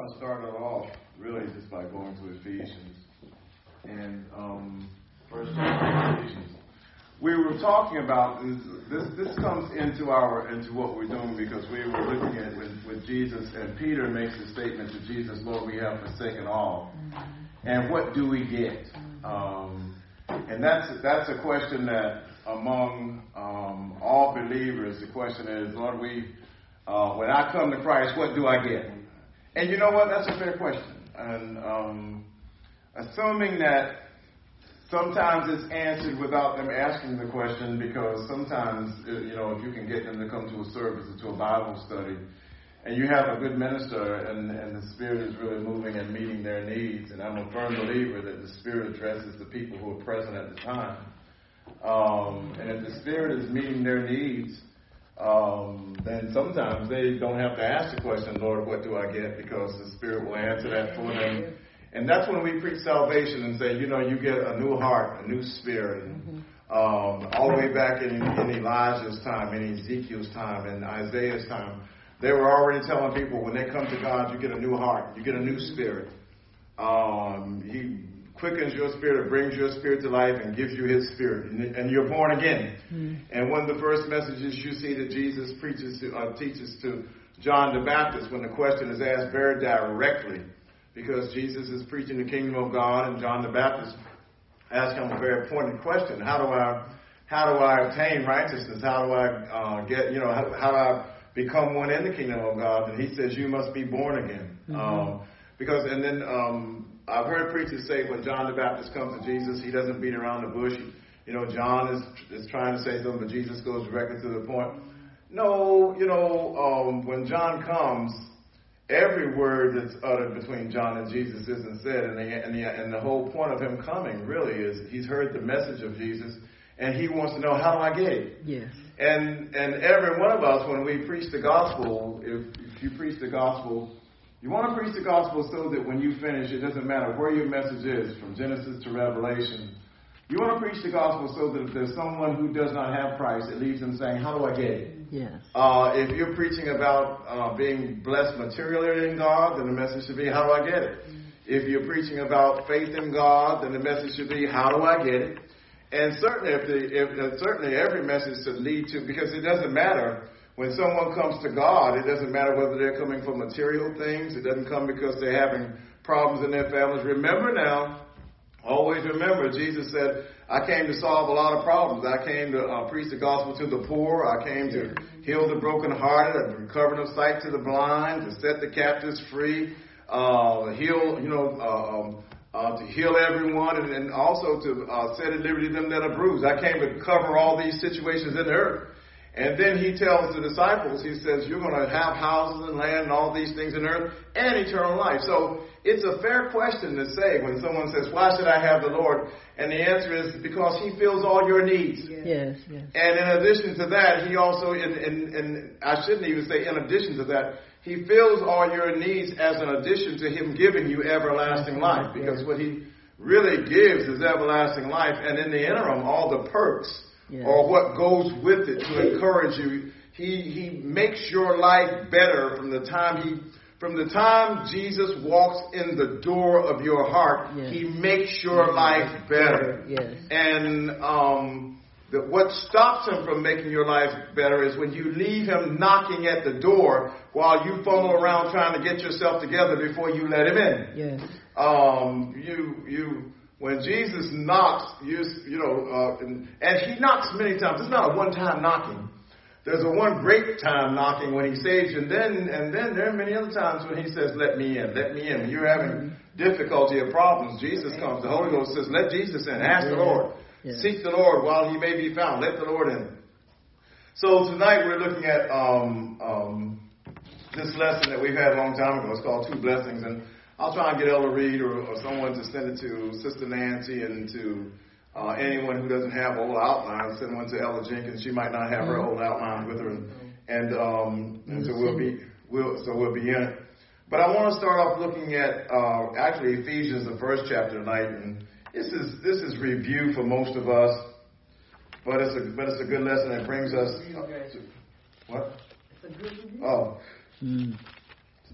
want to start it off really just by going to Ephesians. And first Ephesians. We were talking about this comes into what we're doing because we were looking at with Jesus, and Peter makes a statement to Jesus, Lord, we have forsaken all. And what do we get? And that's a question that among all believers, the question is, Lord, when I come to Christ, what do I get? And you know what? That's a fair question. And assuming that sometimes it's answered without them asking the question, because sometimes, if you can get them to come to a service or to a Bible study, and you have a good minister and the Spirit is really moving and meeting their needs, and I'm a firm believer that the Spirit addresses the people who are present at the time. And if the Spirit is meeting their needs, then sometimes they don't have to ask the question, Lord, what do I get? Because the Spirit will answer that for them. And that's when we preach salvation and say, you get a new heart, a new spirit. And, all the way back in Elijah's time, in Ezekiel's time, in Isaiah's time, they were already telling people when they come to God, you get a new heart, you get a new spirit. He quickens your spirit, brings your spirit to life, and gives you His Spirit, and you're born again. And one of the first messages you see that Jesus teaches to John the Baptist, when the question is asked very directly, because Jesus is preaching the kingdom of God, and John the Baptist asked him a very pointed question: How do I obtain righteousness? How do I how do I become one in the kingdom of God? And he says, you must be born again. I've heard preachers say when John the Baptist comes to Jesus, he doesn't beat around the bush. John is trying to say something, but Jesus goes directly to the point. No, when John comes, every word that's uttered between John and Jesus isn't said, and the whole point of him coming really is he's heard the message of Jesus, and he wants to know, how do I get it? Yes. And every one of us, when we preach the gospel, if you preach the gospel, you want to preach the gospel so that when you finish, it doesn't matter where your message is, from Genesis to Revelation. You want to preach the gospel so that if there's someone who does not have Christ, it leaves them saying, how do I get it? Yes. If you're preaching about being blessed materially in God, then the message should be, how do I get it? If you're preaching about faith in God, then the message should be, how do I get it? And certainly, certainly every message should lead to, because it doesn't matter when someone comes to God, it doesn't matter whether they're coming for material things. It doesn't come because they're having problems in their families. Remember now, always remember, Jesus said, I came to solve a lot of problems. I came to preach the gospel to the poor. I came to heal the brokenhearted, to recover the sight to the blind, to set the captives free, to heal everyone, and also to set at liberty them that are bruised. I came to cover all these situations in the earth. And then he tells the disciples, he says, you're going to have houses and land and all these things in earth and eternal life. So it's a fair question to say when someone says, why should I have the Lord? And the answer is because He fills all your needs. Yes. And in addition to that, He also, and I shouldn't even say in addition to that, He fills all your needs as an addition to Him giving you everlasting life. Because what He really gives is everlasting life. And in the interim, all the perks. Yes. Or what goes with it to encourage you. He makes your life better from the time Jesus walks in the door of your heart. Yes. He makes your life better. Yes. And what stops Him from making your life better is when you leave Him knocking at the door while you fumble around trying to get yourself together before you let Him in. Yes. When Jesus knocks, and He knocks many times. It's not a one-time knocking. There's a one great time knocking when He saves you, and then there are many other times when He says, let me in, let me in. When you're having difficulty or problems, Jesus comes. The Holy Ghost says, let Jesus in. Ask the Lord. Seek the Lord while He may be found. Let the Lord in. So tonight we're looking at this lesson that we've had a long time ago. It's called Two Blessings, and I'll try and get Elder Reed or someone to send it to Sister Nancy and to anyone who doesn't have old outlines. Send one to Elder Jenkins. She might not have her old outlines with her, and so we'll be in it. But I want to start off looking at actually Ephesians, the first chapter tonight, and this is review for most of us, but it's a good lesson that brings us. What? It's a good review. Oh.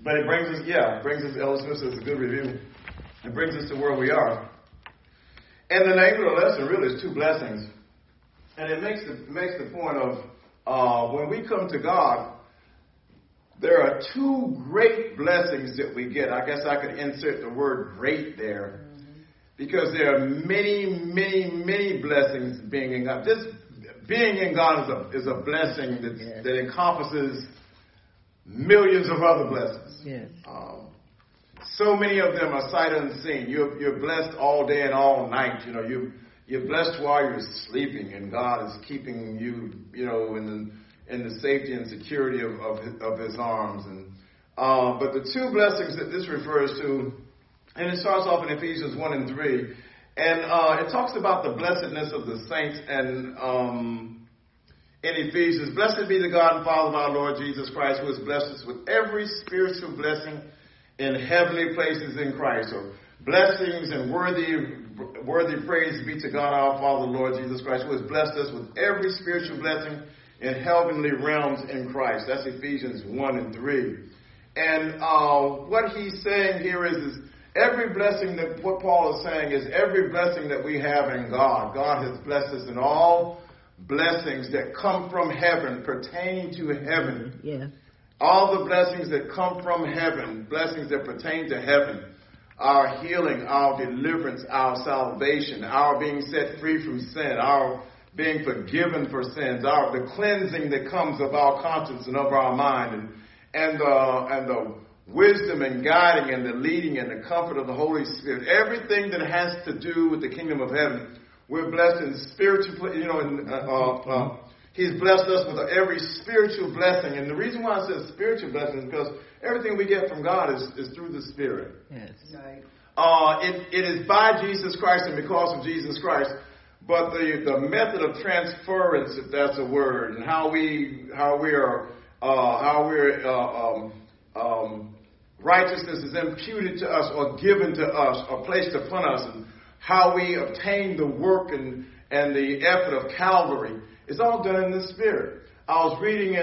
But it brings us, Elder Smith says, a good review. It brings us to where we are. And the name of the lesson really is two blessings. And it makes the point of when we come to God, there are two great blessings that we get. I guess I could insert the word great there. Because there are many, many, many blessings being in God. Just being in God is a blessing that encompasses millions of other blessings. Yes. So many of them are sight unseen. You're blessed all day and all night. You're blessed while you're sleeping, and God is keeping you, in the safety and security of His arms. And but the two blessings that this refers to, and it starts off in Ephesians 1 and 3, and it talks about the blessedness of the saints. And in Ephesians, blessed be the God and Father of our Lord Jesus Christ, who has blessed us with every spiritual blessing in heavenly places in Christ. So blessings and worthy praise be to God our Father, Lord Jesus Christ, who has blessed us with every spiritual blessing in heavenly realms in Christ. That's Ephesians 1 and 3. And what he's saying here is every blessing what Paul is saying is every blessing that we have in God. God has blessed us in all blessings that come from heaven, pertaining to heaven. Yeah. All the blessings that come from heaven, blessings that pertain to heaven, our healing, our deliverance, our salvation, our being set free from sin, our being forgiven for sins, the cleansing that comes of our conscience and of our mind, and the wisdom and guiding and the leading and the comfort of the Holy Spirit. Everything that has to do with the kingdom of heaven, we're blessed in spiritual, He's blessed us with every spiritual blessing. And the reason why I said spiritual blessing is because everything we get from God is through the Spirit. Yes. Right. It is by Jesus Christ and because of Jesus Christ. But the method of transference, if that's a word, and how righteousness is imputed to us or given to us or placed upon us, and how we obtain the work and the effort of Calvary, it's all done in the Spirit. I was reading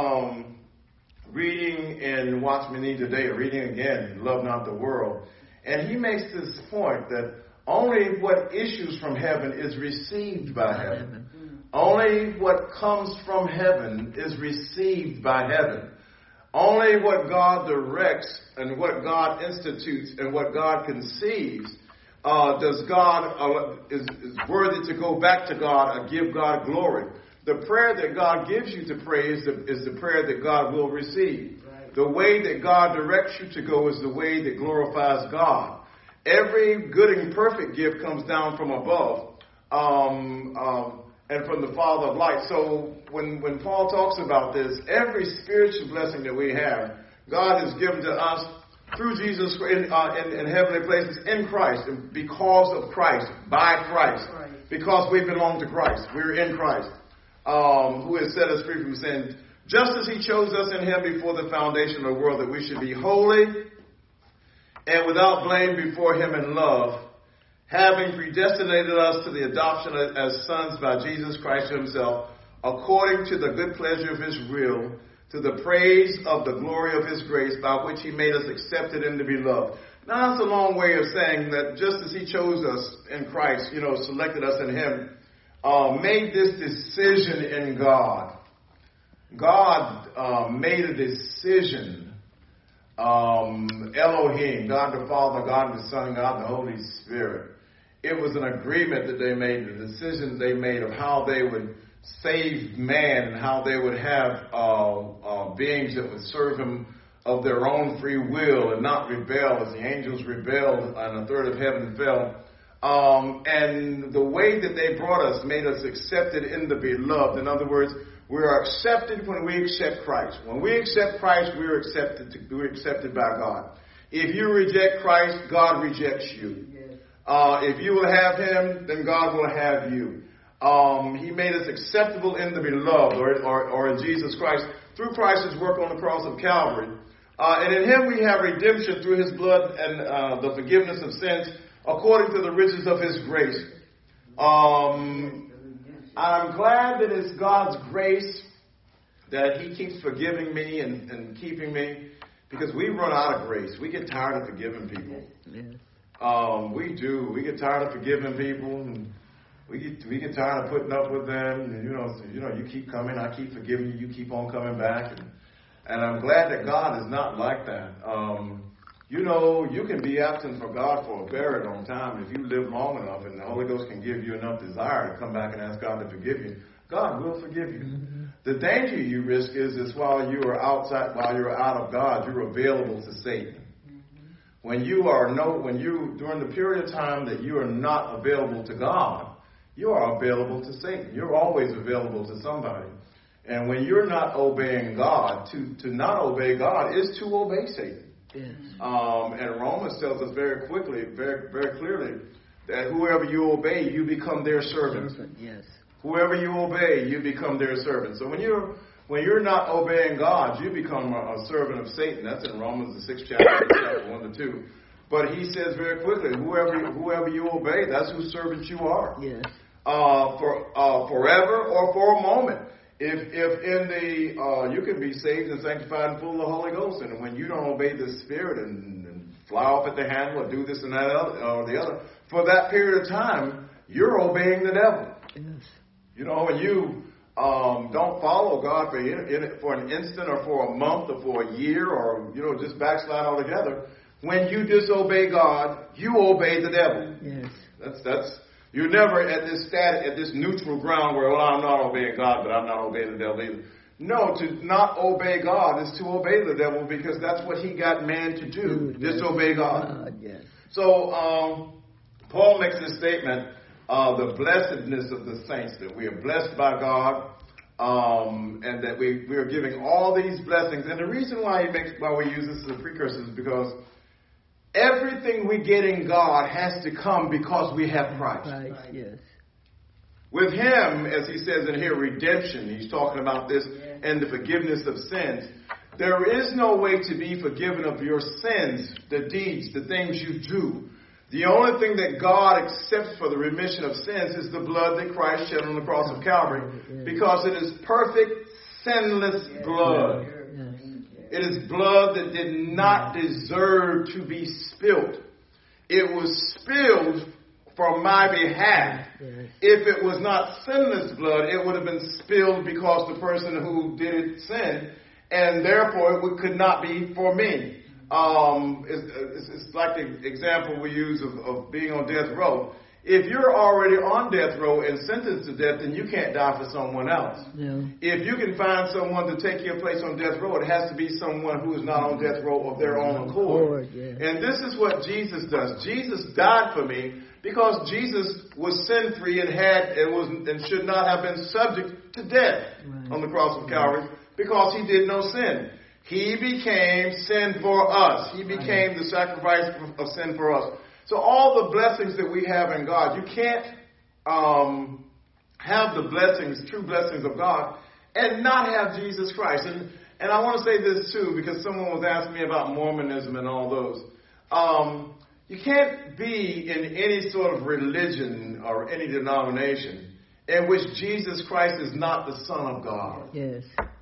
in Watch Me Need today, reading again, Love Not the World, and he makes this point that only what issues from heaven is received by heaven. Only what comes from heaven is received by heaven. Only what God directs and what God institutes and what God conceives is worthy to go back to God and give God glory. The prayer that God gives you to pray is the prayer that God will receive. Right. The way that God directs you to go is the way that glorifies God. Every good and perfect gift comes down from above and from the Father of light. So when Paul talks about this, every spiritual blessing that we have, God has given to us through Jesus in heavenly places in Christ, and because of Christ, by Christ, because we belong to Christ. We're in Christ, who has set us free from sin, just as He chose us in Him before the foundation of the world, that we should be holy and without blame before Him in love, having predestinated us to the adoption as sons by Jesus Christ Himself, according to the good pleasure of His will, to the praise of the glory of His grace, by which He made us accepted in the beloved. Now, that's a long way of saying that just as He chose us in Christ, selected us in Him, made this decision in God. God made a decision. Elohim, God the Father, God the Son, God the Holy Spirit. It was an agreement that they made, the decisions they made of how they would save man and how they would have beings that would serve Him of their own free will and not rebel as the angels rebelled and a third of heaven fell. And the way that they brought us made us accepted in the beloved. In other words, we are accepted when we accept Christ. When we accept Christ, we're accepted by God. If you reject Christ, God rejects you. If you will have Him, then God will have you. He made us acceptable in the beloved, or in Jesus Christ, through Christ's work on the cross of Calvary. And in Him we have redemption through His blood and the forgiveness of sins, according to the riches of His grace. I'm glad that it's God's grace that He keeps forgiving me and keeping me. Because we run out of grace. We get tired of forgiving people. We do. We get tired of forgiving people. And we get tired of putting up with them. And, you keep coming. I keep forgiving you. You keep on coming back. And I'm glad that God is not like that. You can be absent for God for a very long time. If you live long enough and the Holy Ghost can give you enough desire to come back and ask God to forgive you, God will forgive you. Mm-hmm. The danger you risk is while you're out of God, you're available to Satan. Mm-hmm. When during the period of time that you are not available to God, you are available to Satan. You're always available to somebody. And when you're not obeying God, to not obey God is to obey Satan. Yes. And Romans tells us very quickly, very, very clearly, that whoever you obey, you become their servant. Yes. Whoever you obey, you become their servant. So when you're not obeying God, you become a servant of Satan. That's in Romans the 6th chapter 1 to 2. But he says very quickly, whoever you obey, that's whose servant you are. Yes. Forever or for a moment. If you can be saved and sanctified and full of the Holy Ghost, and when you don't obey the Spirit and fly off at the handle or do this and that or the other, for that period of time, you're obeying the devil. Yes. When you don't follow God for an instant or for a month or for a year or, just backslide altogether, when you disobey God, you obey the devil. Yes. You're never at this neutral ground where, I'm not obeying God, but I'm not obeying the devil either. No, to not obey God is to obey the devil because that's what he got man to do, disobey God. Yes. So Paul makes this statement, the blessedness of the saints, that we are blessed by God, and that we are giving all these blessings. And the reason why we use this as a precursor is because everything we get in God has to come because we have Christ. Yes. With him, as he says in here, redemption, he's talking about this, and the forgiveness of sins. There is no way to be forgiven of your sins, the deeds, the things you do. The only thing that God accepts for the remission of sins is the blood that Christ shed on the cross of Calvary, because it is perfect, sinless blood. It is blood that did not deserve to be spilled. It was spilled for my behalf. If it was not sinless blood, it would have been spilled because the person who did it sinned, and therefore it could not be for me. It's like the example we use of being on death row. If you're already on death row and sentenced to death, then you can't die for someone else. Yeah. If you can find someone to take your place on death row, it has to be someone who is not on death row of their own accord. And this is what Jesus does. Jesus died for me because Jesus was sin-free and should not have been subject to death on the cross of Calvary because he did no sin. He became sin for us. He became the sacrifice of sin for us. So all the blessings that we have in God, you can't have the blessings, true blessings of God, and not have Jesus Christ. And I want to say this too, because someone was asking me about Mormonism and all those. You can't be in any sort of religion or any denomination in which Jesus Christ is not the Son of God. Yes.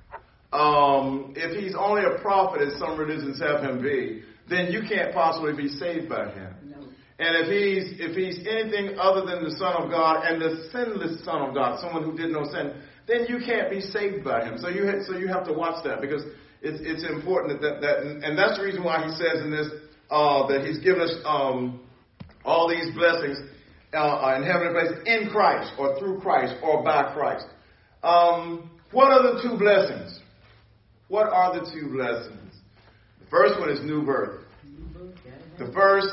If he's only a prophet, as some religions have him be, then you can't possibly be saved by him. And if he's anything other than the Son of God and the sinless Son of God, someone who did no sin, then you can't be saved by him. So you have to watch that because it's important and that's the reason why he says in this that he's given us all these blessings in heavenly places in Christ or through Christ or by Christ. What are the two blessings? What are the two blessings? The first one is new birth. The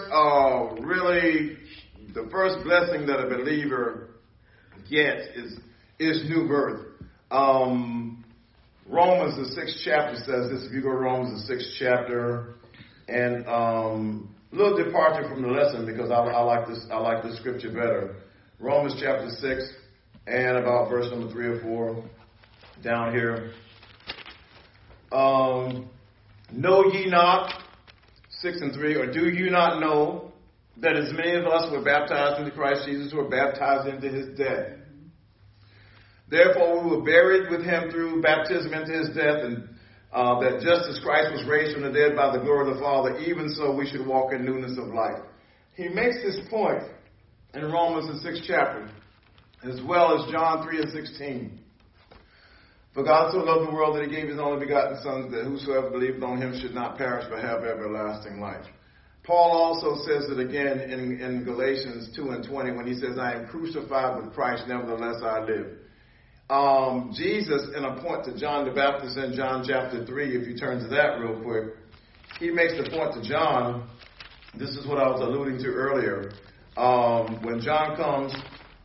first blessing that a believer gets is new birth. Romans the 6th chapter says this. If you go to Romans the 6th chapter, and a little departure from the lesson because I like this scripture better. Romans chapter 6 and about verse number 3 or 4 down here. Know ye not, 6 and 3, or do you not know that as many of us were baptized into Christ Jesus were baptized into his death? Therefore we were buried with him through baptism into his death, and that just as Christ was raised from the dead by the glory of the Father, even so we should walk in newness of life. He makes this point in Romans the 6th chapter, as well as John 3 and 16. For God so loved the world that he gave his only begotten Son, that whosoever believed on him should not perish but have everlasting life. Paul also says it again in Galatians 2 and 20 when he says, I am crucified with Christ, nevertheless I live. Jesus, in a point to John the Baptist in John chapter 3, if you turn to that real quick, he makes the point to John. This is what I was alluding to earlier. When John comes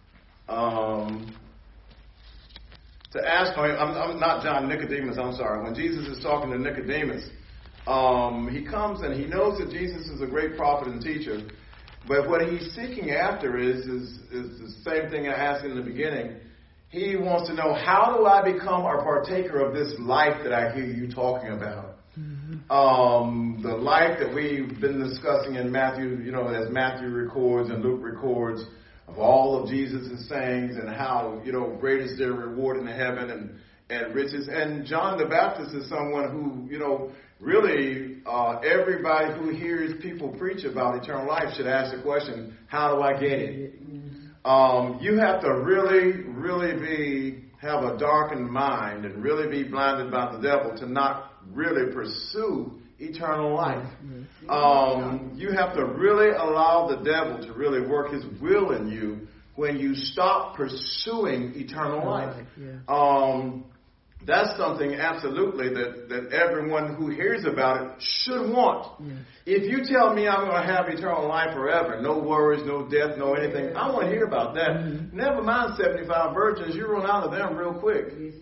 to ask him, I'm not John, Nicodemus, I'm sorry. When Jesus is talking to Nicodemus, he comes and he knows that Jesus is a great prophet and teacher. But what he's seeking after is the same thing I asked in the beginning. He wants to know, how do I become a partaker of this life that I hear you talking about? Mm-hmm. The life that we've been discussing in Matthew, as Matthew records and Luke records, of all of Jesus' sayings and how, great is their reward in heaven and riches. And John the Baptist is someone who, really everybody who hears people preach about eternal life should ask the question, how do I get it? You have to really have a darkened mind and really be blinded by the devil to not really pursue eternal life. You have to really allow the devil to really work his will in you when you stop pursuing eternal life. That's something absolutely that everyone who hears about it should want. If you tell me I'm going to have eternal life forever, no worries, no death, no anything, I want to hear about that. Never mind 75 virgins, you run out of them real quick.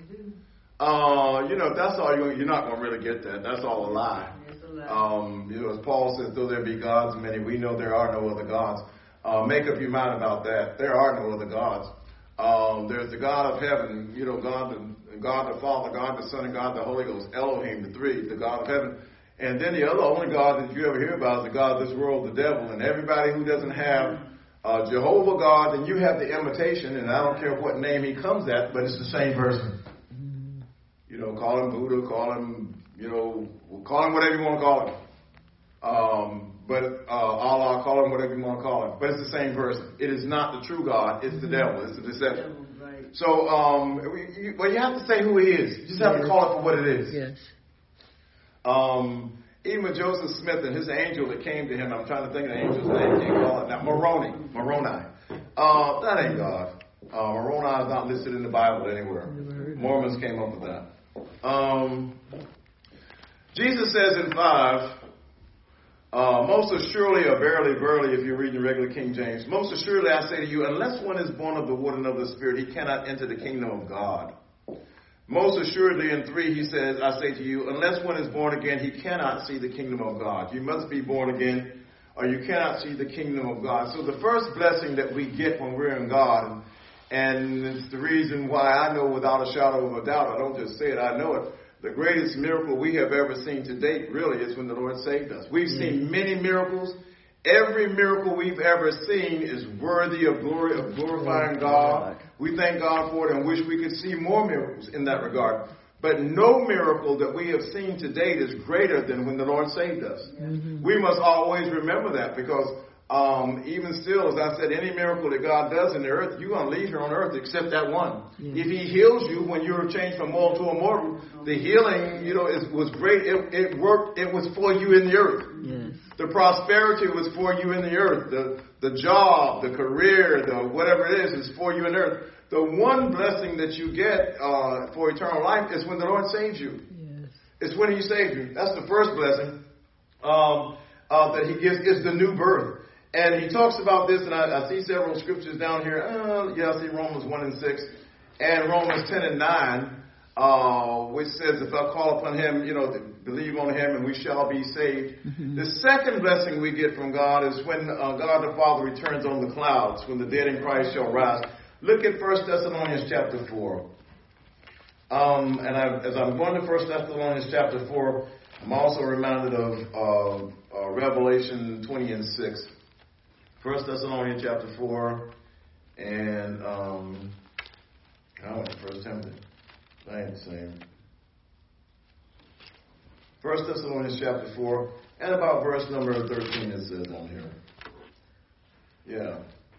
That's all you're not going to really get that. That's all a lie. As Paul says, though there be gods many, we know there are no other gods. Make up your mind about that. There are no other gods. There's the God of heaven, God the Father, God the Son, and God the Holy Ghost, Elohim, the three, the God of heaven. And then the only God that you ever hear about is the God of this world, the devil. And everybody who doesn't have Jehovah God, then you have the imitation, and I don't care what name he comes at, but it's the same person. Call him Buddha, call him whatever you want to call him. But Allah, call him whatever you want to call him. But it's the same person. It is not the true God. It's the devil. It's the deception. So, you have to say who he is. You just have to call it for what it is. Yes. Even with Joseph Smith and his angel that came to him, I'm trying to think of the angel's name. Can't call it now. Moroni. That ain't God. Moroni is not listed in the Bible anywhere. Mormons came up with that. Jesus says in 5, most assuredly, or verily, if you're reading the regular King James, most assuredly I say to you, unless one is born of the water and of the Spirit, he cannot enter the kingdom of God. Most assuredly in 3, he says, I say to you, unless one is born again, he cannot see the kingdom of God. You must be born again, or you cannot see the kingdom of God. So the first blessing that we get when we're in God, and it's the reason why I know without a shadow of a doubt, I don't just say it, I know it, the greatest miracle we have ever seen to date really is when the Lord saved us. We've seen many miracles. Every miracle we've ever seen is worthy of glory, of glorifying God. We thank God for it and wish we could see more miracles in that regard. But no miracle that we have seen to date is greater than when the Lord saved us. We must always remember that because even still, as I said, any miracle that God does in the earth, you're going to leave here on earth except that one. If he heals you when you're changed from mortal to immortal, the healing, was great. It worked. It was for you in the earth. The prosperity was for you in the earth. The job, the career, the whatever it is for you in the earth. The one blessing that you get for eternal life is when the Lord saves you. It's when he saved you. That's the first blessing that he gives is the new birth. And he talks about this, and I see several scriptures down here. I see Romans 1 and 6 and Romans 10 and 9, which says, if I call upon him, believe on him and we shall be saved. The second blessing we get from God is when God the Father returns on the clouds, when the dead in Christ shall rise. Look at 1 Thessalonians chapter 4. As I'm going to 1 Thessalonians chapter 4, I'm also reminded of Revelation 20 and 6. 1 Thessalonians chapter 4, and I went to 1 Timothy. I ain't the same. 1 Thessalonians chapter 4, and about verse number 13 it says on here. Yeah.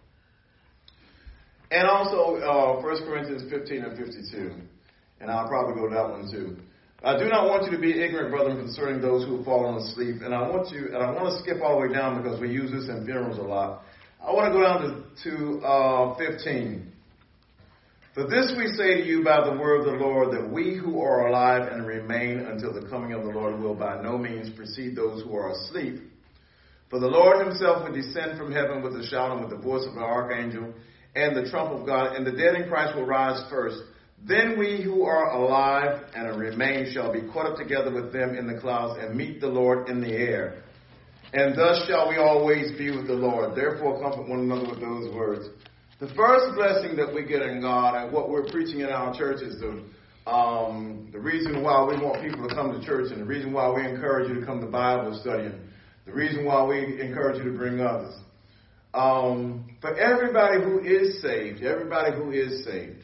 And also 1 Corinthians 15 and 52. And I'll probably go to that one too. I do not want you to be ignorant, brethren, concerning those who have fallen asleep. And I want to skip all the way down because we use this in funerals a lot. I want to go down to 15. For this we say to you by the word of the Lord, that we who are alive and remain until the coming of the Lord will by no means precede those who are asleep. For the Lord himself will descend from heaven with a shout and with the voice of an archangel and the trump of God, and the dead in Christ will rise first. Then we who are alive and remain shall be caught up together with them in the clouds and meet the Lord in the air. And thus shall we always be with the Lord. Therefore comfort one another with those words. The first blessing that we get in God, and what we're preaching in our church, is the reason why we want people to come to church, and the reason why we encourage you to come to Bible study, and the reason why we encourage you to bring others. For everybody who is saved, everybody who is saved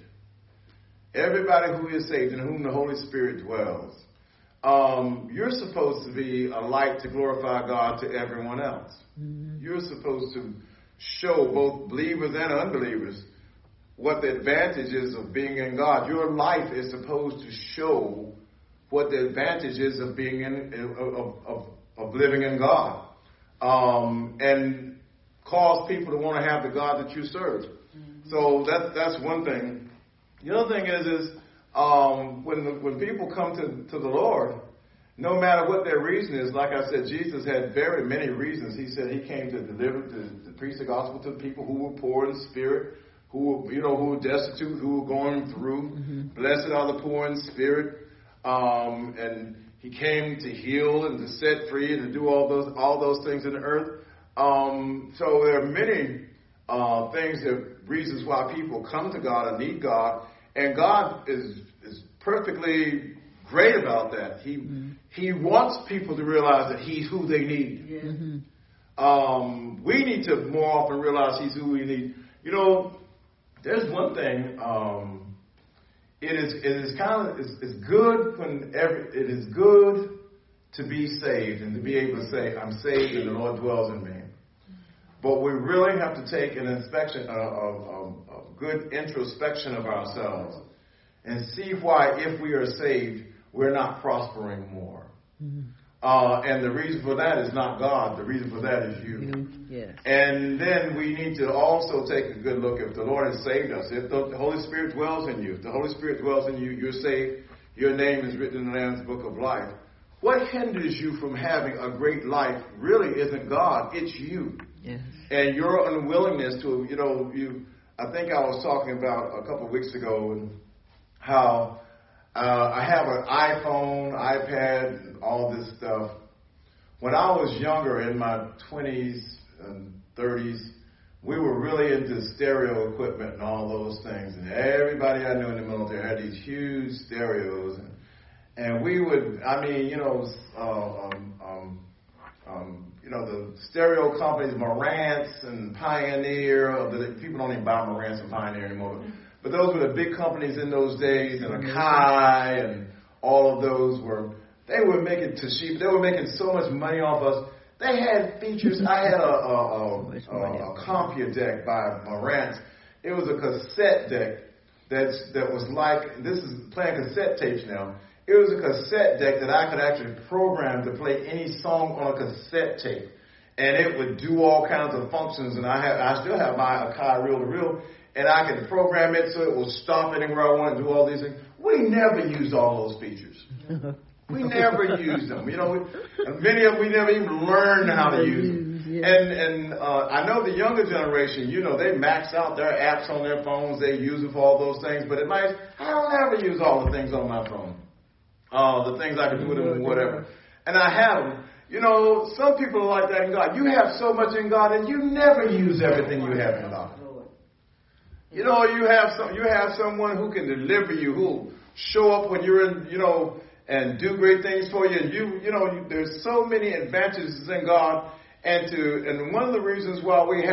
in whom the Holy Spirit dwells, you're supposed to be a light to glorify God to everyone else. Mm-hmm. You're supposed to show both believers and unbelievers what the advantages of being in God. Your life is supposed to show what the advantages of being of living in God, and cause people to want to have the God that you serve. Mm-hmm. So that's one thing. The other thing is when people come to the Lord, no matter what their reason is, like I said, Jesus had very many reasons. He said he came to deliver, to preach the gospel to people who were poor in spirit, who were destitute, who were going through. Mm-hmm. Blessed are the poor in spirit. And he came to heal and to set free and to do all those things in the earth. So there are many reasons why people come to God and need God, and God is perfectly great about that. He wants people to realize that He's who they need. Yeah. Mm-hmm. We need to more often realize He's who we need. There's one thing. It's good to be saved and to be able to say, I'm saved and the Lord dwells in me. But we really have to take an inspection, a good introspection of ourselves and see why, if we are saved, we're not prospering more. Mm-hmm. And the reason for that is not God. The reason for that is you. Yes. And then we need to also take a good look. If the Lord has saved us, if the Holy Spirit dwells in you, if the Holy Spirit dwells in you, you're saved, your name is written in the Lamb's Book of Life. What hinders you from having a great life really isn't God, it's you. Yes. And your unwillingness to, I think I was talking about a couple of weeks ago and how I have an iPhone, iPad, and all this stuff. When I was younger, in my 20s and 30s, we were really into stereo equipment and all those things. And everybody I knew in the military had these huge stereos. And we would, the stereo companies, Marantz and Pioneer, people don't even buy Marantz and Pioneer anymore. But those were the big companies in those days, and Akai and all of those they were making Toshiba. They were making so much money off us. They had features. I had a CompuDeck by Marantz. It was a cassette deck that was like, this is playing cassette tapes now. It was a cassette deck that I could actually program to play any song on a cassette tape. And it would do all kinds of functions. And I still have my Akai reel-to-reel. And I could program it so it will stop anywhere I want to do all these things. We never used all those features. We never used them. Many of them we never even learned how to use them. Yeah. And I know the younger generation, they max out their apps on their phones. They use them for all those things. But I don't ever use all the things on my phone. The things I can do with them and whatever. And I have them. Some people are like that in God. You have so much in God and you never use everything you have in God. You have someone who can deliver you, who'll show up when you're in, and do great things for you. And there's so many advantages in God. And one of the reasons why we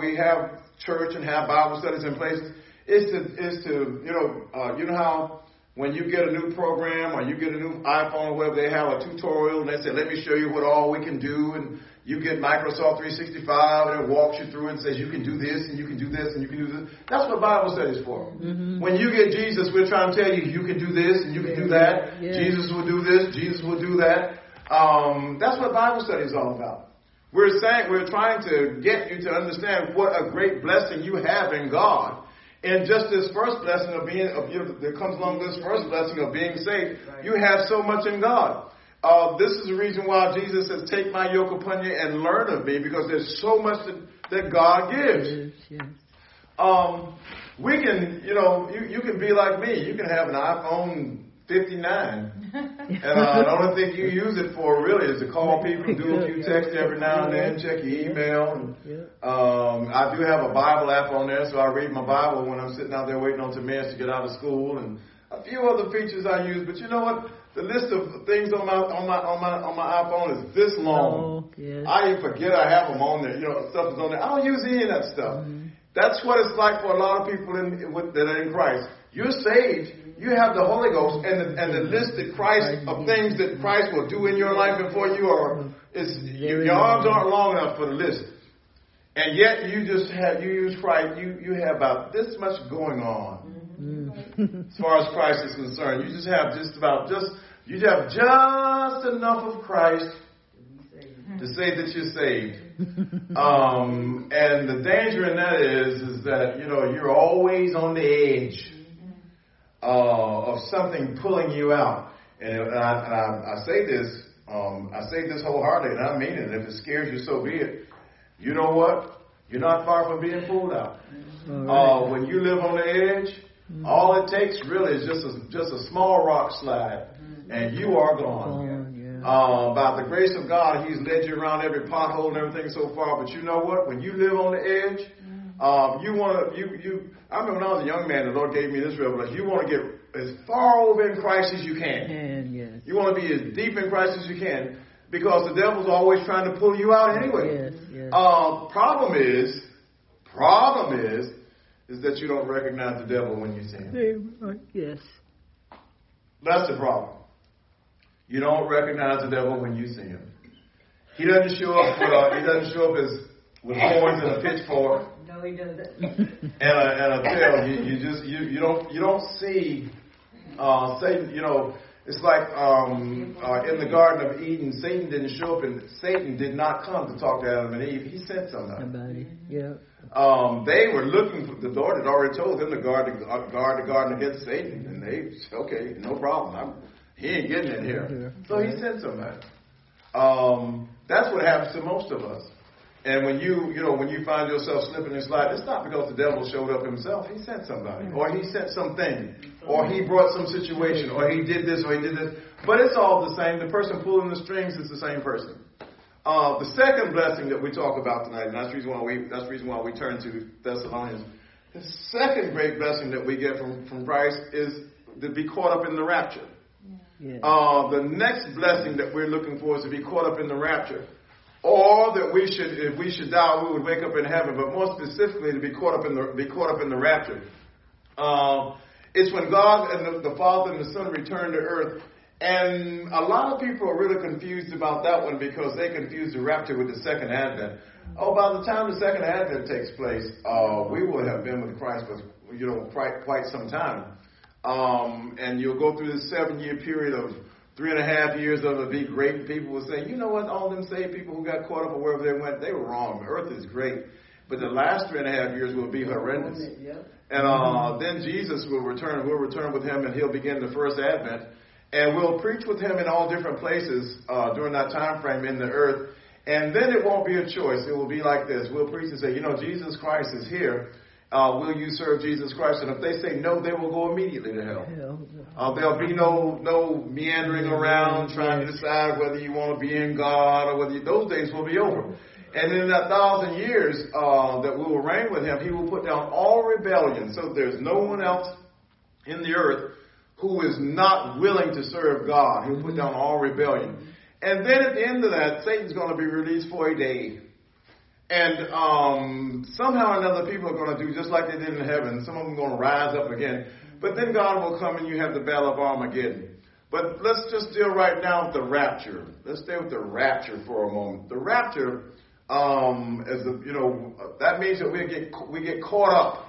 have church and have Bible studies in places is to how when you get a new program or you get a new iPhone or whatever, they have a tutorial and they say, let me show you what all we can do. And you get Microsoft 365 and it walks you through and says you can do this and you can do this and you can do this. That's what Bible study is for. Mm-hmm. When you get Jesus, we're trying to tell you you can do this and you can do that. Yeah. Jesus will do this. Jesus will do that. That's what Bible study is all about. We're trying to get you to understand what a great blessing you have in God. And just this first blessing that comes along with this first blessing of being saved, you have so much in God. This is the reason why Jesus says, take my yoke upon you and learn of me, because there's so much that God gives. Yes. We can, you can be like me. You can have an iPhone 59. And the only thing you use it for really is to call people, do a few texts every now and then, check your email. And, I do have a Bible app on there, so I read my Bible when I'm sitting out there waiting on Timaeus to get out of school, and a few other features I use. But you know what? The list of things on my iPhone is this long. Oh, yes. I even forget I have them on there. Stuff is on there. I don't use any of that stuff. Mm-hmm. That's what it's like for a lot of people that are in Christ. You're saved. You have the Holy Ghost, and the list of things that Christ will do in your life before you your arms aren't long enough for the list. And yet you use Christ. You have about this much going on as far as Christ is concerned. You have just enough of Christ to say that you're saved. And the danger in that is that you're always on the edge of something pulling you out. And I say this wholeheartedly, and I mean it. If it scares you, so be it. You know what? You're not far from being pulled out. Right. When you live on the edge, all it takes really is just a small rock slide, and you are gone. By the grace of God, He's led you around every pothole and everything so far. But you know what? When you live on the edge, I remember when I was a young man, the Lord gave me this revelation. You want to get as far over in Christ as you can. Yes. You want to be as deep in Christ as you can, because the devil's always trying to pull you out anyway. Yes. Problem is that you don't recognize the devil when you see him. Yes. That's the problem. You don't recognize the devil when you see him. He doesn't show up with horns and a pitchfork. No, he doesn't. and a tail. You don't see Satan. It's like in the Garden of Eden, Satan didn't show up, and Satan did not come to talk to Adam and Eve. He sent somebody. Yeah. They were looking for, the Lord had already told them to guard the garden against Satan, and they said, okay, no problem. He ain't getting in here. So He sent somebody. That's what happens to most of us. And when you find yourself slipping and sliding, it's not because the devil showed up himself. He sent somebody, or he sent something, or he brought some situation, or he did this, or he did this. But it's all the same. The person pulling the strings is the same person. The second blessing that we talk about tonight, and that's the reason why we turn to Thessalonians. The second great blessing that we get from Christ is to be caught up in the rapture. Yeah. The next blessing that we're looking for is to be caught up in the rapture. Or that if we should die, we would wake up in heaven. But more specifically, to be caught up in the rapture. It's when God and the Father and the Son return to earth. And a lot of people are really confused about that one, because they confuse the rapture with the second advent. By the time the second advent takes place, we will have been with Christ for quite some time. And you'll go through this 7-year period of 3.5 years of it be great. People will say, you know what, all them saved people who got caught up or wherever they went, they were wrong. Earth is great. But the last 3.5 years will be horrendous. And then Jesus will return. We'll return with Him, and He'll begin the first advent. And we'll preach with Him in all different places during that time frame in the earth. And then it won't be a choice. It will be like this. We'll preach and say, Jesus Christ is here. Will you serve Jesus Christ? And if they say no, they will go immediately to hell. There'll be no meandering around trying to decide whether you want to be in God or whether those days will be over. And in that 1,000 years that we will reign with Him, He will put down all rebellion. So there's no one else in the earth who is not willing to serve God. He'll put down all rebellion. And then at the end of that, Satan's going to be released for a day. And somehow or another, people are going to do just like they did in heaven. Some of them are going to rise up again. But then God will come and you have the battle of Armageddon. But let's just deal right now with the rapture. Let's stay with the rapture for a moment. The rapture, that means that we get caught up.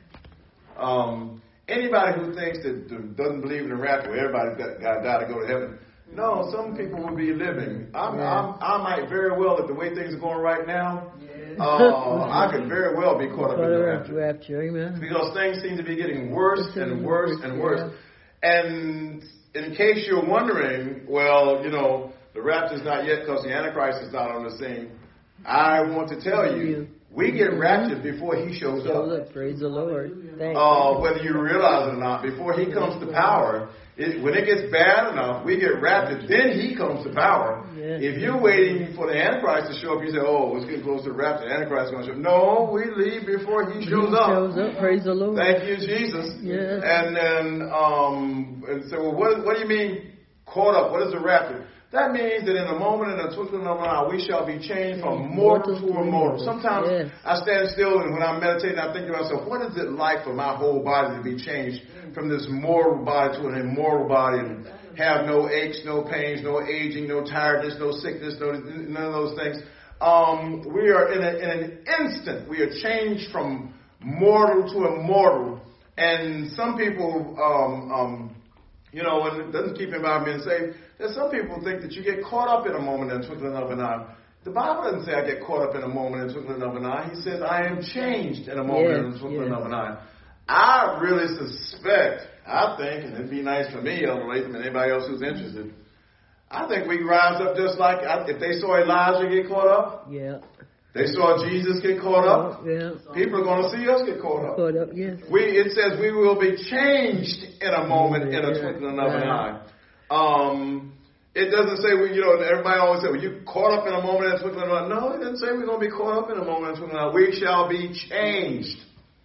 Anybody who thinks that doesn't believe in the rapture, everybody's got to die to go to heaven. No, some people will be living. I might very well, if the way things are going right now, I could very well be caught up in the rapture. Amen. Because things seem to be getting worse and worse and worse. And in case you're wondering, well, the rapture's not yet because the Antichrist is not on the scene. I want to tell you, we get raptured before he shows up. Praise the Lord. Whether you realize it or not, before he comes to power, when it gets bad enough, we get raptured, then he comes to power. Yeah. If you're waiting for the Antichrist to show up, you say, it's getting close to the rapture, the Antichrist is going to show up. No, we leave before he shows up. Praise the Lord. Thank you, Jesus. Yes. And then, what do you mean caught up? What is the rapture? That means that in a moment, in a twinkling of an eye, we shall be changed from mortal to immortal. Sometimes I stand still, and when I'm meditating, I think to myself, what is it like for my whole body to be changed from this mortal body to an immortal body, and have no aches, no pains, no aging, no tiredness, no sickness, none of those things. We are in an instant, we are changed from mortal to immortal. And some people, and it doesn't keep anybody being saved. There's some people think that you get caught up in a moment in the twinkling of an eye. The Bible doesn't say I get caught up in a moment in the twinkling of an eye. He says I am changed in a moment in the twinkling of an eye. I really I think, and it'd be nice for me, Elder Latham, and anybody else who's interested, I think we rise up just like if they saw Elijah get caught up. Yeah. They saw Jesus get caught up. Yeah. People are going to see us get caught up. Yes. It says we will be changed in a moment, in a twinkling of an eye. It doesn't say everybody always say, you caught up in a moment, in a twinkling of an eye. No, it didn't say we're going to be caught up in a moment, in a twinkling of an eye. We shall be changed.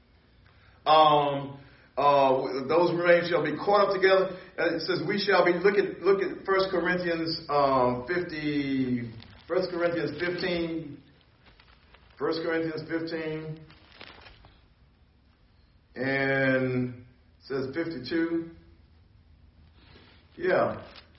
Those who remain shall be caught up together. And it says we shall be. Look at 1 Corinthians 15. 1 Corinthians 15. 1 Corinthians 15. And it says 52. Yeah.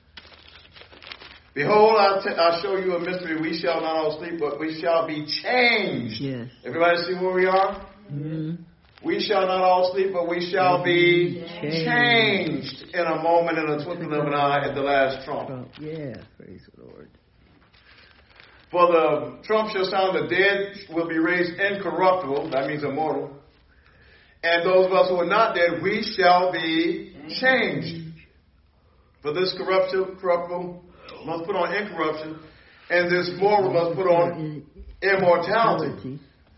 Behold, I'll show you a mystery. We shall not all sleep, but we shall be changed. Yes. Everybody see where we are? Mm-hmm. We shall not all sleep, but we shall be changed in a moment, in a twinkling of an eye, at the last trump. Yeah, praise the Lord. For the trump shall sound, the dead will be raised incorruptible, that means immortal. And those of us who are not dead, we shall be changed. For this corruptible must put on incorruption, and this mortal must put on immortality.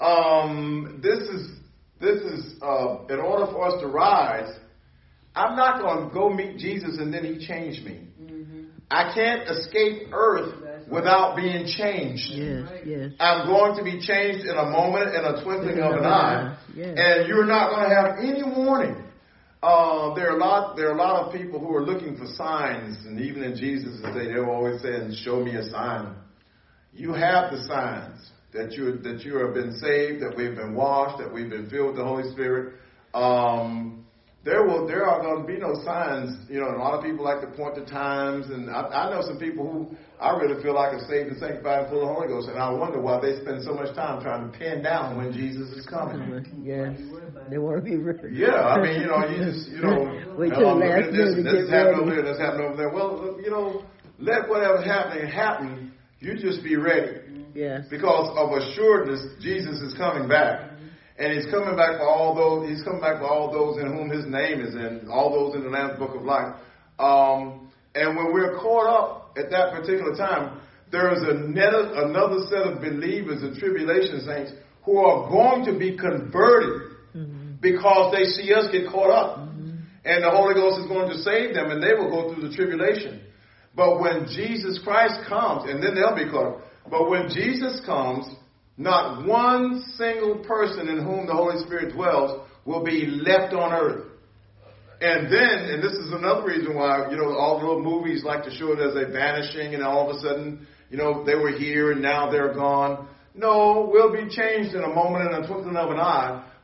This is in order for us to rise, I'm not going to go meet Jesus and then he changed me. Mm-hmm. I can't escape earth without being changed. Yes. I'm going to be changed in a moment, in a twinkling of an eye. Yes. And you're not going to have any warning. There are a lot of people who are looking for signs, and even in Jesus' day, they were always saying, "Show me a sign." You have the signs that you have been saved, that we've been washed, that we've been filled with the Holy Spirit. There are going to be no signs. A lot of people like to point to times, and I know some people who I really feel like are saved and sanctified and full of the Holy Ghost, and I wonder why they spend so much time trying to pin down when Jesus is coming. Yes, they want to be ready. Yeah, I mean, wait till the last minute to get this happened over there, this happened over there. Well, let whatever's happening happen. You just be ready. Yes. Because of assuredness, Jesus is coming back. And he's coming back for all those. He's coming back for all those in whom his name is in, all those in the Lamb's Book of Life. And when we're caught up at that particular time, there is another set of believers, the tribulation saints, who are going to be converted because they see us get caught up. And the Holy Ghost is going to save them, and they will go through the tribulation. But when Jesus Christ comes, and then they'll be caught up. But when Jesus comes, not one single person in whom the Holy Spirit dwells will be left on earth. And this is another reason why, all the little movies like to show it as a vanishing, and all of a sudden, they were here and now they're gone. No, we'll be changed in a moment, in a twinkling of an eye.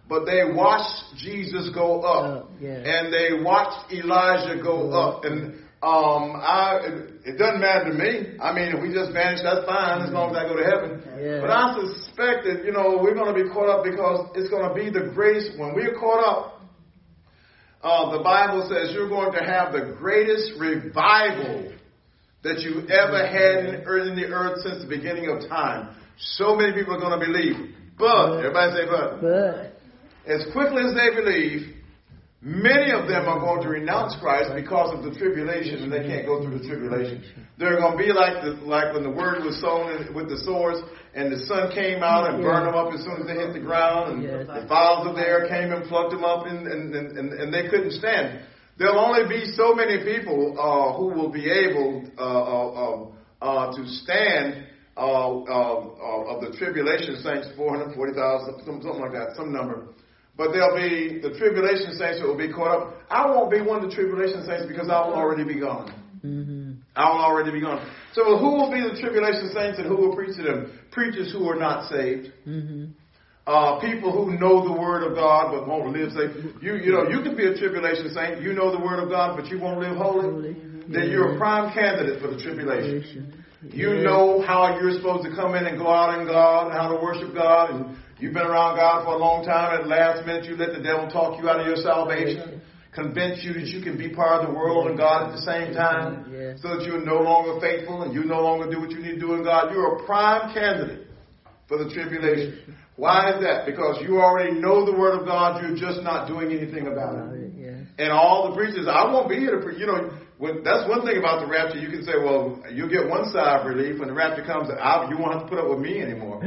but they watched Jesus go up, and they watched Elijah go up. And it doesn't matter to me. I mean, if we just vanish, that's fine as long as I go to heaven. Yeah. But I suspect that, we're going to be caught up because it's going to be the greatest. When we're caught up, the Bible says you're going to have the greatest revival that you ever had in the earth since the beginning of time. So many people are going to believe. But, everybody say but. As quickly as they believe, many of them are going to renounce Christ because of the tribulation, and they can't go through the tribulation. They're going to be like when the word was sown with the swords, and the sun came out and burned them up as soon as they hit the ground, and the fowls of the air came and plucked them up, and they couldn't stand. There'll only be so many people who will be able to stand of the tribulation saints, 440,000, something like that, some number. But there'll be the tribulation saints that will be caught up. I won't be one of the tribulation saints because I will already be gone. Mm-hmm. I will already be gone. So who will be the tribulation saints and who will preach to them? Preachers who are not saved. Mm-hmm. People who know the word of God but won't live saved. You can be a tribulation saint. You know the word of God but you won't live holy. Then you're a prime candidate for the tribulation. You know how you're supposed to come in and go out in God and how to worship God, and you've been around God for a long time. At the last minute, you let the devil talk you out of your salvation, convince you that you can be part of the world and God at the same time, so that you're no longer faithful and you no longer do what you need to do in God. You're a prime candidate for the tribulation. Why is that? Because you already know the word of God. You're just not doing anything about it. And all the preachers, I won't be here to preach. That's one thing about the rapture. You can say, well, you'll get one side of relief when the rapture comes. You won't have to put up with me anymore.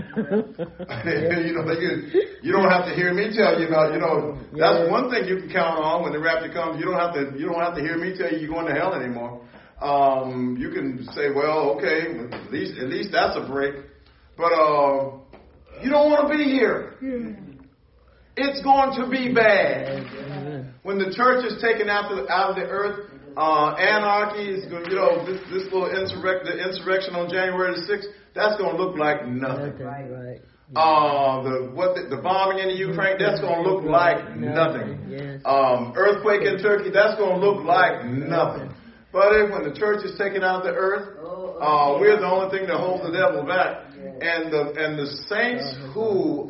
You don't have to hear me tell you about. That's one thing you can count on when the rapture comes. You don't have to hear me tell you you're going to hell anymore. You can say, well, okay, at least that's a break. But you don't want to be here. It's going to be bad. When the church is taken out of the earth, anarchy is going. This little insurrection on January the 6th. That's going to look like nothing. Right. The bombing in the Ukraine. That's going to look like nothing. Yes. Earthquake in Turkey. That's going to look like nothing. But when the church is taken out of the earth, we're the only thing that holds the devil back. And the saints who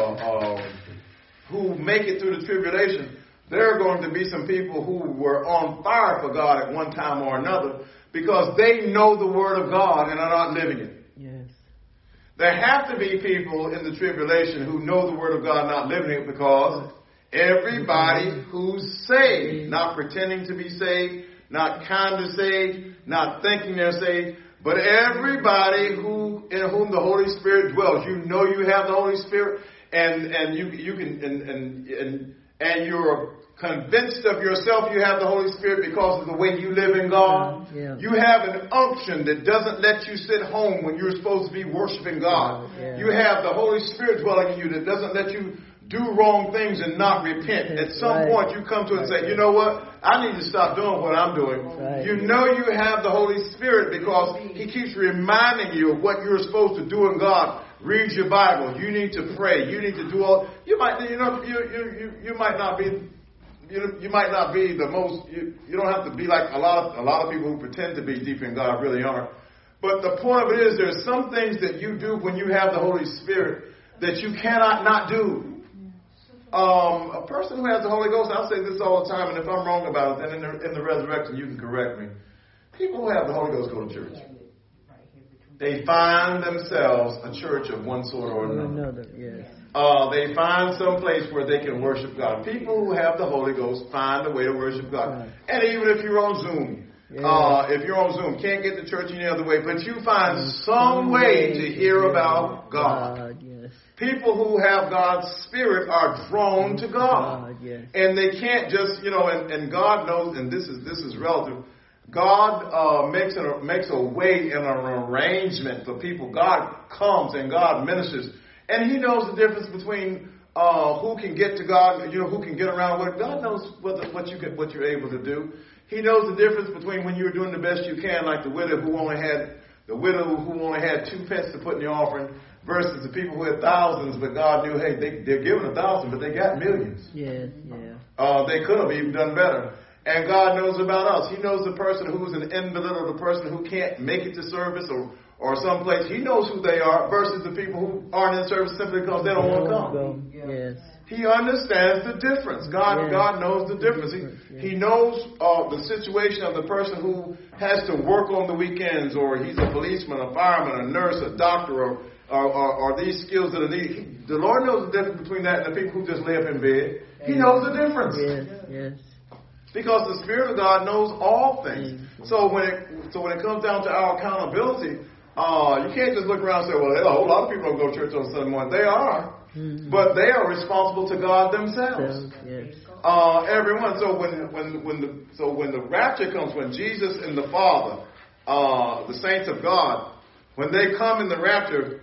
make it through the tribulation, there are going to be some people who were on fire for God at one time or another because they know the word of God and are not living it. Yes. There have to be people in the tribulation who know the word of God, not living it, because everybody who's saved, not pretending to be saved, not kind of saved, not thinking they're saved, but everybody in whom the Holy Spirit dwells. You know you have the Holy Spirit, and you can and you're convinced of yourself you have the Holy Spirit because of the way you live in God. Yeah. You have an unction that doesn't let you sit home when you're supposed to be worshiping God. Yeah. You have the Holy Spirit dwelling in you that doesn't let you do wrong things and not repent. At some point you come to it and say, you know what? I need to stop doing what I'm doing. Right. You know you have the Holy Spirit because He keeps reminding you of what you're supposed to do in God. Read your Bible. You need to pray. You need to do all. You might not be. You might not be the most. You don't have to be like a lot of people who pretend to be deep in God really aren't. But the point of it is, there's some things that you do when you have the Holy Spirit that you cannot not do. A person who has the Holy Ghost, I say this all the time, and if I'm wrong about it, then in the resurrection you can correct me. People who have the Holy Ghost go to church. They find themselves a church of one sort or another. They find some place where they can worship God. People who have the Holy Ghost find a way to worship God. And even if you're on Zoom, can't get to church any other way, but you find some way to hear about God. People who have God's Spirit are drawn to God. And they can't just, and God knows, and this is relative. God makes a way and an arrangement for people. God comes and God ministers. And He knows the difference between who can get to God, who can get around with. God knows what you're able to do. He knows the difference between when you're doing the best you can, like the widow who only had 2 pence to put in the offering, versus the people who had thousands, but God knew, hey, they're given 1,000, but they got millions. Yes, yeah. They could have even done better. And God knows about us. He knows the person who's an invalid or the person who can't make it to service or someplace. He knows who they are versus the people who aren't in service simply because they don't want to come. Yes. He understands the difference. God knows the difference. He knows the situation of the person who has to work on the weekends, or he's a policeman, a fireman, a nurse, a doctor, or these skills that are needed. The Lord knows the difference between that and the people who just lay up in bed. He knows the difference. Yes. Because the Spirit of God knows all things. So when it comes down to our accountability, you can't just look around and say, well, a whole lot of people don't go to church on Sunday morning. They are. Mm-hmm. But they are responsible to God themselves. Yes. Everyone. So when the rapture comes, when Jesus and the Father, the saints of God, when they come in the rapture,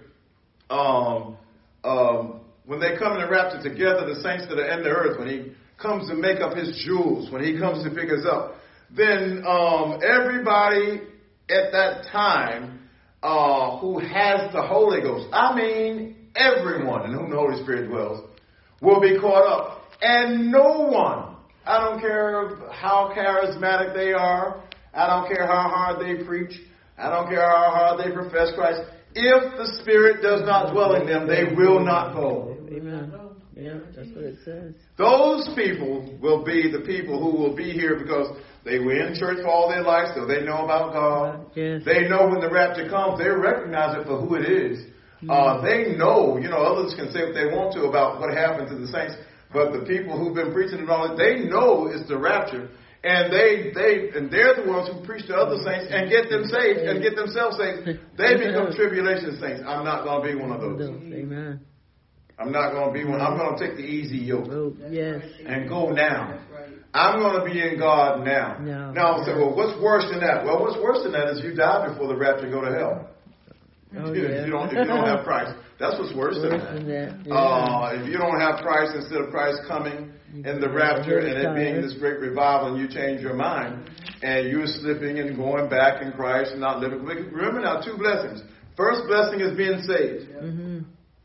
together, the saints that are in the earth, when He comes to make up His jewels, when He comes to pick us up, then everybody at that time who has the Holy Ghost, I mean everyone in whom the Holy Spirit dwells, will be caught up. And no one, I don't care how charismatic they are, I don't care how hard they preach, I don't care how hard they profess Christ, if the Spirit does not dwell in them, they will not go. Amen. Yeah, that's what it says. Those people will be the people who will be here because they were in church for all their life, so they know about God. Yes. They know when the rapture comes, they recognize it for who it is. They know, others can say what they want to about what happened to the saints, but the people who've been preaching it all, they know it's the rapture. And they're the ones who preach to other saints and get them saved and get themselves saved. They become tribulation saints. I'm not going to be one of those. Amen. I'm not going to be one. I'm going to take the easy yoke. Oh, yes. And go now. I'm going to be in God now. No. Now, I'll say, well, what's worse than that? Well, what's worse than that is you die before the rapture, go to hell. Oh, if you don't have Christ. That's what's worse than that. Yeah. If you don't have Christ, instead of Christ coming in the rapture and it being this great revival, and you change your mind and you're slipping and going back in Christ and not living. Remember now, 2 blessings. First blessing is being saved. Mm-hmm.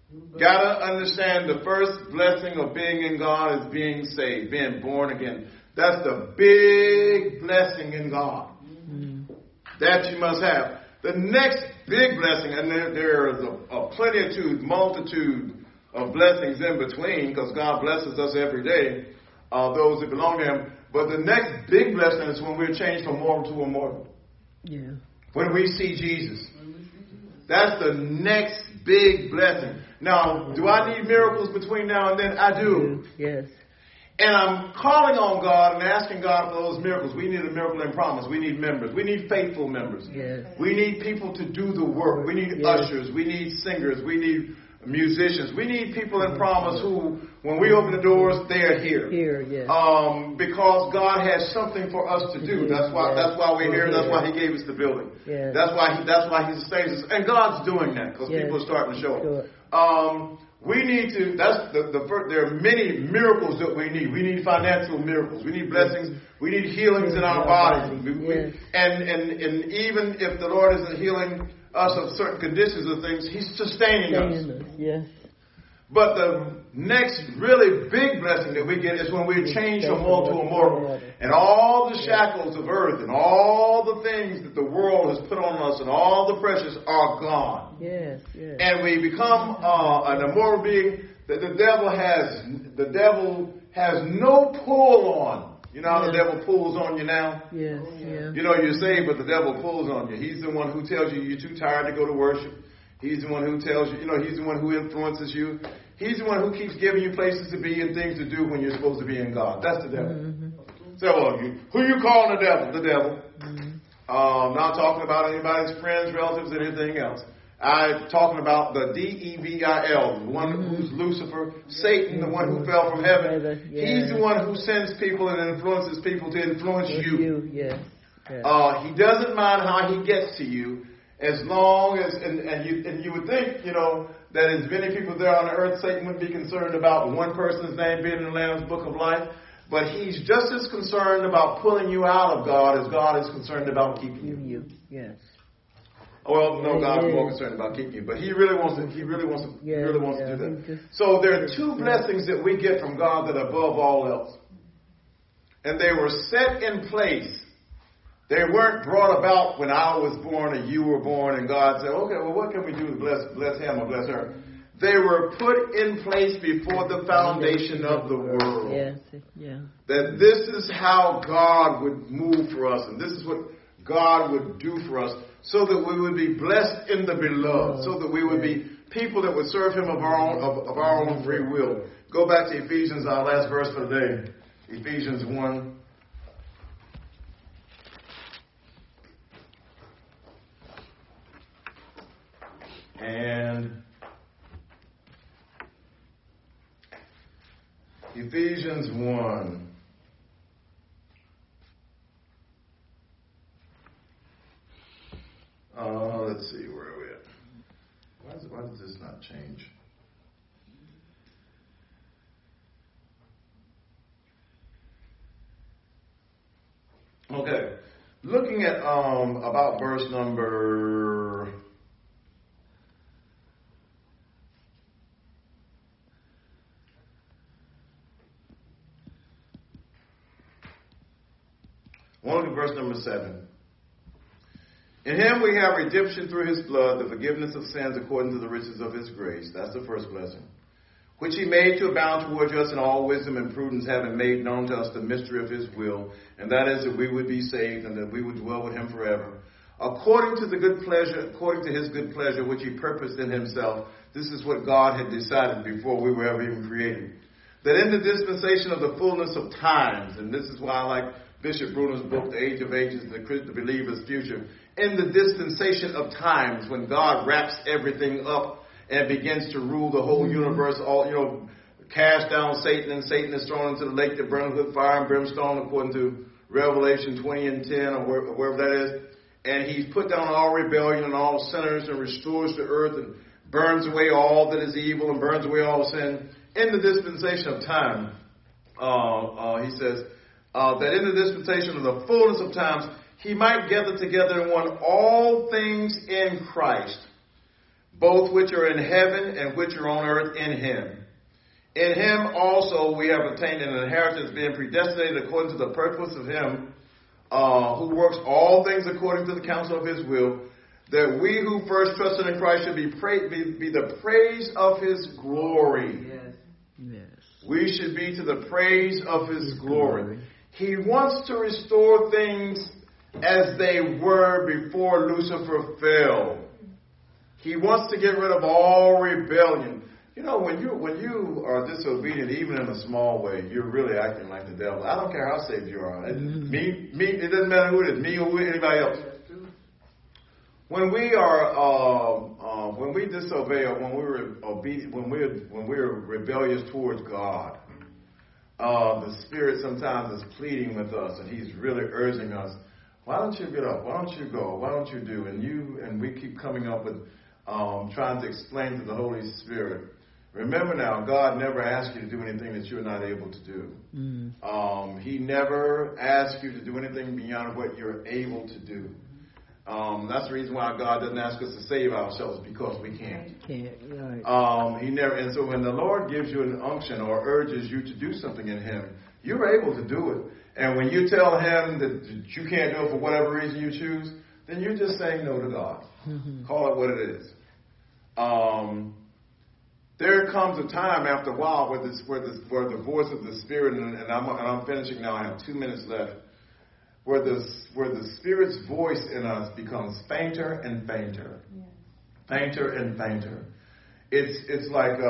Gotta understand the first blessing of being in God is being saved, being born again. That's the big blessing in God. Mm-hmm. That you must have. The next big blessing, and there is a multitude of blessings in between, because God blesses us every day, those that belong to Him. But the next big blessing is when we're changed from mortal to immortal. Yeah. When we see Jesus. That's the next big blessing. Now, do I need miracles between now and then? I do. Yes. And I'm calling on God and asking God for those miracles. We need a miracle in promise. We need members. We need faithful members. Yes. We need people to do the work. We need ushers. We need singers. We need musicians. We need people in promise who, when we open the doors, they are here. Here, yes. Because God has something for us to do. That's why we're here. That's why He gave us the building. Yes. That's why He sustains us. And God's doing that because people are starting to show up. Sure. We need to, there are many miracles that we need. We need financial miracles. We need blessings. We need healings in our bodies. And even if the Lord isn't healing us of certain conditions of things, He's sustaining us. Yes. But the next really big blessing that we get is when we change from mortal to immortal. And all the shackles of earth and all the things that the world has put on us and all the pressures are gone. Yes. And we become an immortal being that the devil has no pull on. You know how the devil pulls on you now? Yes. You know you're saved, but the devil pulls on you. He's the one who tells you you're too tired to go to worship. He's the one who tells you, he's the one who influences you. He's the one who keeps giving you places to be and things to do when you're supposed to be in God. That's the devil. Mm-hmm. So, who you calling the devil? The devil. Mm-hmm. Not talking about anybody's friends, relatives, anything else. I'm talking about the devil, the one who's Lucifer, Satan, the one who fell from heaven. He's the one who sends people and influences people to influence you. Yes. He doesn't mind how he gets to you, as long as, and you would think, that as many people there on the earth, Satan wouldn't be concerned about one person's name being in the Lamb's Book of Life. But he's just as concerned about pulling you out of God as God is concerned about keeping you. Yes. Well, no, God's Yeah. more concerned about keeping you, but He really wants to. He really wants to. Yeah, He really wants yeah, to do he that. just- So there are two blessings that we get from God that are above all else, and they were set in place. They weren't brought about when I was born and you were born, and God said, "Okay, well, what can we do to bless him or bless her?" They were put in place before the foundation of the world. Yes, yeah. That this is how God would move for us, and this is what God would do for us, so that we would be blessed in the beloved, so that we would be people that would serve Him of our own free will. Go back to Ephesians, our last verse for today, Ephesians 1. And Ephesians 1. Let's see, where are we at? Why does this not change? Okay. Looking at about verse number look at verse number 7. In Him we have redemption through His blood, the forgiveness of sins according to the riches of His grace. That's the first blessing. Which He made to abound towards us in all wisdom and prudence, having made known to us the mystery of His will, and that is that we would be saved and that we would dwell with Him forever. According to His good pleasure, which He purposed in Himself. This is what God had decided before we were ever even created. That in the dispensation of the fullness of times, and this is why I like Bishop Bruner's book, The Age of Ages, the Believer's Future. In the dispensation of times, when God wraps everything up and begins to rule the whole universe, cast down Satan, and Satan is thrown into the lake that burns with fire and brimstone, according to Revelation 20 and 10, or wherever that is. And He's put down all rebellion and all sinners and restores the earth and burns away all that is evil and burns away all sin. In the dispensation of time, he says, that in the dispensation of the fullness of times, He might gather together in one all things in Christ, both which are in heaven and which are on earth in Him. In Him also we have obtained an inheritance, being predestinated according to the purpose of Him who works all things according to the counsel of His will, that we who first trusted in Christ should be the praise of His glory. Yes. We should be to the praise of His glory. He wants to restore things as they were before Lucifer fell. He wants to get rid of all rebellion. You know, when you are disobedient, even in a small way, you're really acting like the devil. I don't care how saved you are. It doesn't matter who it is, me or anybody else. When we are, when we disobey, or when we're obedient, when we're rebellious towards God, the Spirit sometimes is pleading with us, and He's really urging us. Why don't you get up? Why don't you go? Why don't you do? And we keep coming up with trying to explain to the Holy Spirit. Remember now, God never asked you to do anything that you're not able to do. He never asked you to do anything beyond what you're able to do. That's the reason why God doesn't ask us to save ourselves, because we can't. Right. He never. And so when the Lord gives you an unction or urges you to do something in Him, you're able to do it. And when you tell Him that you can't do it for whatever reason you choose, then you're just saying no to God. Call it what it is. There comes a time after a while where the voice of the Spirit, and I'm finishing now. I have 2 minutes left. Where the Spirit's voice in us becomes fainter and fainter, fainter and fainter. It's like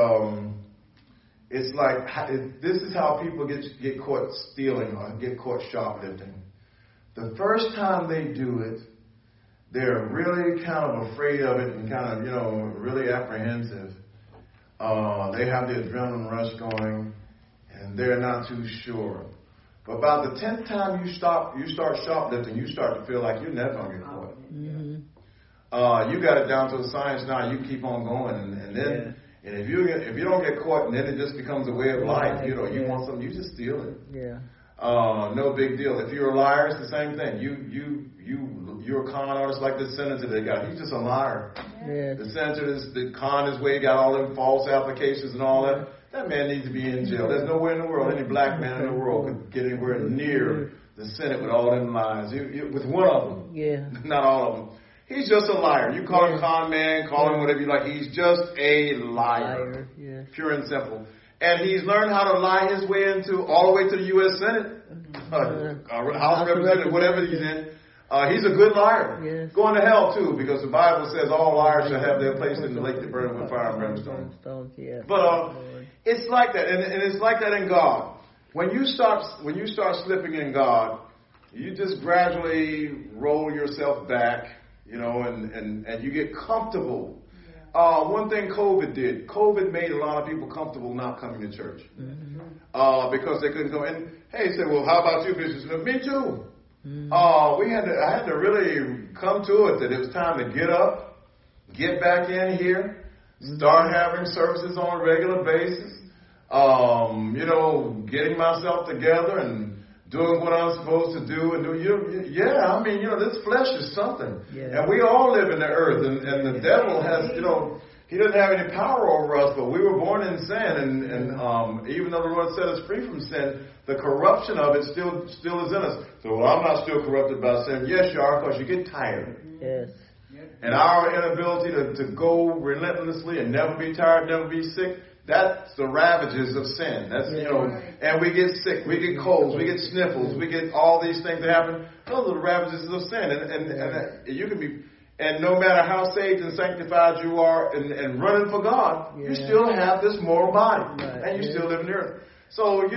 this is how people get caught stealing or get caught shoplifting. The first time they do it, they're really kind of afraid of it and kind of really apprehensive. They have the adrenaline rush going, and they're not too sure. But about the 10th time you start shoplifting, you start to feel like you're never going to get caught. You got it down to a science now. You keep on going, and then and if you don't get caught, and then it just becomes a way of life. You want something, you just steal it. No big deal. If you're a liar, it's the same thing. You you're a con artist like this senator they got. He's just a liar. Yes. The senator that conned his way, got all them false applications and all that. That man needs to be in jail. There's nowhere in the world, any black man in the world could get anywhere near the Senate with all them lies. With one of them. Yeah. Not all of them. He's just a liar. You call him con man, call him whatever you like. He's just a liar. Yeah. Pure and simple. And he's learned how to lie his way into all the way to the U.S. Senate, House of Representatives, whatever he's in. He's a good liar. Yes. Going to hell, too, because the Bible says all liars shall have their place in the lake that burns with fire and brimstone. Yeah. But it's like that, and it's like that in God. When you start slipping in God, you just gradually roll yourself back, and you get comfortable. One thing COVID made a lot of people comfortable not coming to church. Mm-hmm. Because they couldn't go. And hey, say, well, how about you, Bishop Smith? Me too. Mm-hmm. I had to really come to it that it was time to get up, get back in here, start having services on a regular basis. Getting myself together and doing what I'm supposed to do and do. This flesh is something. Yeah. And we all live in the earth, and the devil has, he doesn't have any power over us, but we were born in sin, and even though the Lord set us free from sin, the corruption of it still is in us. So, I'm not still corrupted by sin. Yes, you are, because you get tired. Yes. And our inability to go relentlessly and never be tired, never be sick, that's the ravages of sin. That's, and we get sick, we get colds, we get sniffles, we get all these things that happen. Those are the ravages of sin. And you can be, and no matter how saved and sanctified you are and running for God, you still have this mortal body. And you still live in the earth. So,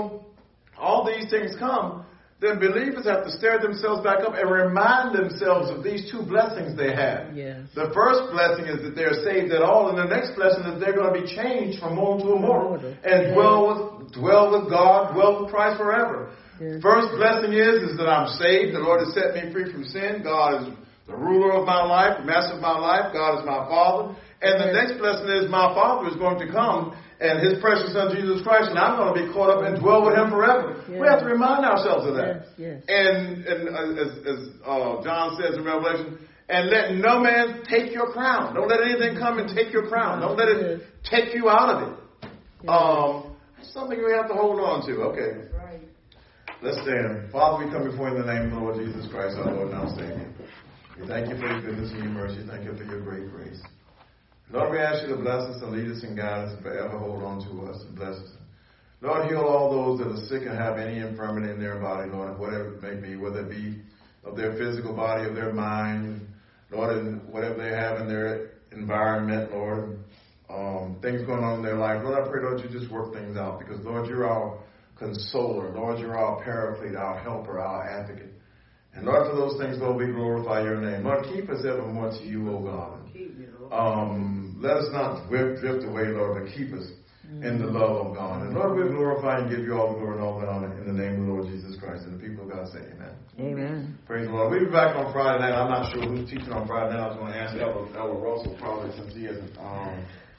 all these things come. Then believers have to stir themselves back up and remind themselves of these two blessings they have. Yes. The first blessing is that they're saved at all, and the next blessing is they're going to be changed from mortal to immortal and dwell with God, dwell with Christ forever. Yes. First blessing is that I'm saved. The Lord has set me free from sin. God is the ruler of my life, the master of my life. God is my Father. And the next blessing is my Father is going to come and His precious Son, Jesus Christ, and I'm going to be caught up and dwell with Him forever. Yes. We have to remind ourselves of that. Yes. And as John says in Revelation, and let no man take your crown. Don't let anything come and take your crown. Don't let it take you out of it. That's something we have to hold on to. Okay. That's right. Let's stand. Father, we come before you in the name of the Lord Jesus Christ, our Lord and our Savior. We thank you for your goodness and your mercy. Thank you for your great grace. Lord, we ask you to bless us and lead us and guide us and forever hold on to us and bless us. Lord, heal all those that are sick and have any infirmity in their body, Lord, whatever it may be, whether it be of their physical body, of their mind, Lord, and whatever they have in their environment, Lord, things going on in their life. Lord, I pray, Lord, you just work things out because, Lord, you're our consoler. Lord, you're our paraclete, our helper, our advocate. And Lord, for those things, Lord, we glorify your name. Lord, keep us evermore to you, O God. Let us not drift away, Lord, but keep us in the love of God. And Lord, we glorify and give you all the glory and all the honor in the name of the Lord Jesus Christ. And the people of God say amen. Amen. Praise the Lord. We'll be back on Friday night. I'm not sure who's teaching on Friday night. I was going to ask Ella Russell probably since he hasn't